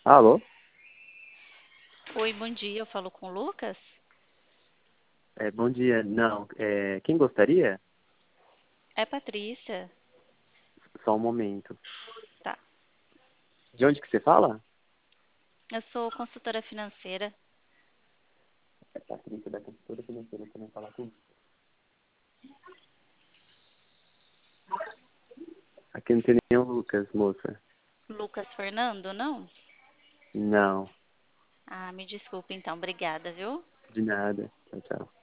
Alô? Oi, bom dia. Eu falo com o Lucas? Bom dia. Não, quem gostaria? É Patrícia. Só um momento. Tá. De onde que você fala? Eu sou consultora financeira. É Patrícia da consultora financeira também falar com. Aqui não tem nenhum Lucas, moça. Lucas Fernando, não? Não, Ah, me desculpe então. Obrigada, viu? de nada. Tchau, tchau.